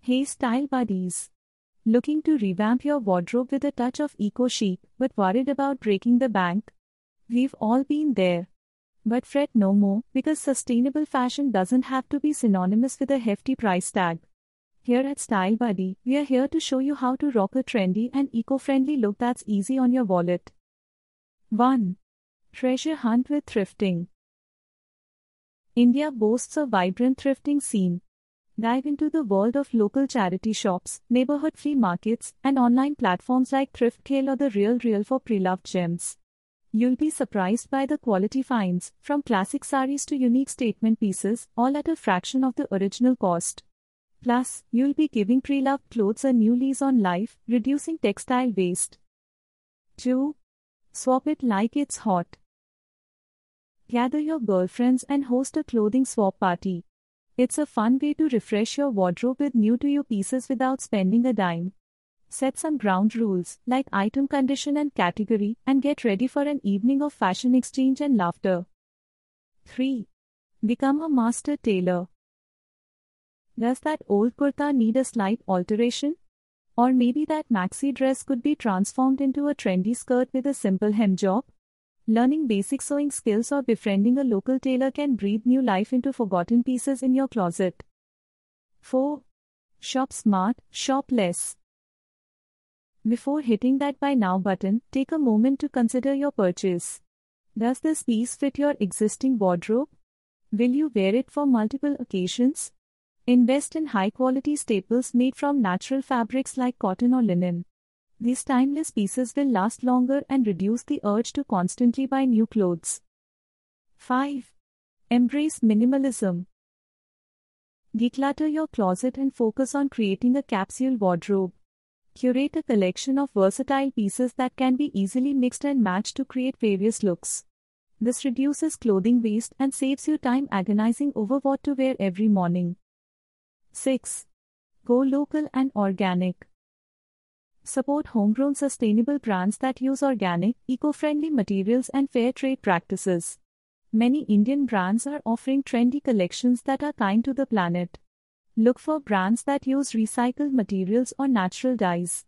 Hey style buddies! Looking to revamp your wardrobe with a touch of eco-chic, but worried about breaking the bank? We've all been there. But fret no more, because sustainable fashion doesn't have to be synonymous with a hefty price tag. Here at Style Buddy, we are here to show you how to rock a trendy and eco-friendly look that's easy on your wallet. 1. Treasure hunt with thrifting. India boasts a vibrant thrifting scene. Dive into the world of local charity shops, neighborhood flea markets, and online platforms like ThriftKale or The Real Real for pre-loved gems. You'll be surprised by the quality finds, from classic saris to unique statement pieces, all at a fraction of the original cost. Plus, you'll be giving pre-loved clothes a new lease on life, reducing textile waste. 2. Swap it like it's hot. Gather your girlfriends and host a clothing swap party. It's a fun way to refresh your wardrobe with new-to-you pieces without spending a dime. Set some ground rules, like item condition and category, and get ready for an evening of fashion exchange and laughter. 3. Become a master tailor. Does that old kurta need a slight alteration? Or maybe that maxi dress could be transformed into a trendy skirt with a simple hem job? Learning basic sewing skills or befriending a local tailor can breathe new life into forgotten pieces in your closet. 4. Shop smart, shop less. Before hitting that buy now button, take a moment to consider your purchase. Does this piece fit your existing wardrobe? Will you wear it for multiple occasions? Invest in high-quality staples made from natural fabrics like cotton or linen. These timeless pieces will last longer and reduce the urge to constantly buy new clothes. 5. Embrace minimalism. Declutter your closet and focus on creating a capsule wardrobe. Curate a collection of versatile pieces that can be easily mixed and matched to create various looks. This reduces clothing waste and saves you time agonizing over what to wear every morning. 6. Go local and organic. Support homegrown sustainable brands that use organic, eco-friendly materials and fair trade practices. Many Indian brands are offering trendy collections that are kind to the planet. Look for brands that use recycled materials or natural dyes.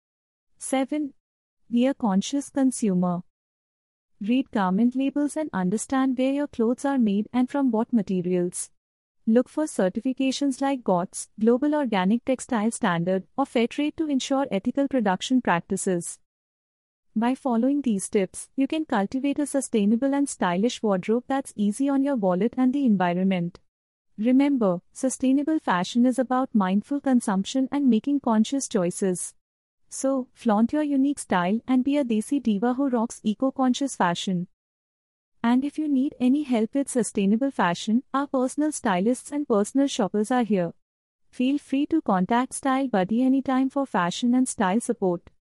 7. Be a conscious consumer. Read garment labels and understand where your clothes are made and from what materials. Look for certifications like GOTS, Global Organic Textile Standard, or Fairtrade to ensure ethical production practices. By following these tips, you can cultivate a sustainable and stylish wardrobe that's easy on your wallet and the environment. Remember, sustainable fashion is about mindful consumption and making conscious choices. So, flaunt your unique style and be a desi diva who rocks eco-conscious fashion. And if you need any help with sustainable fashion, our personal stylists and personal shoppers are here. Feel free to contact Style Buddy anytime for fashion and style support.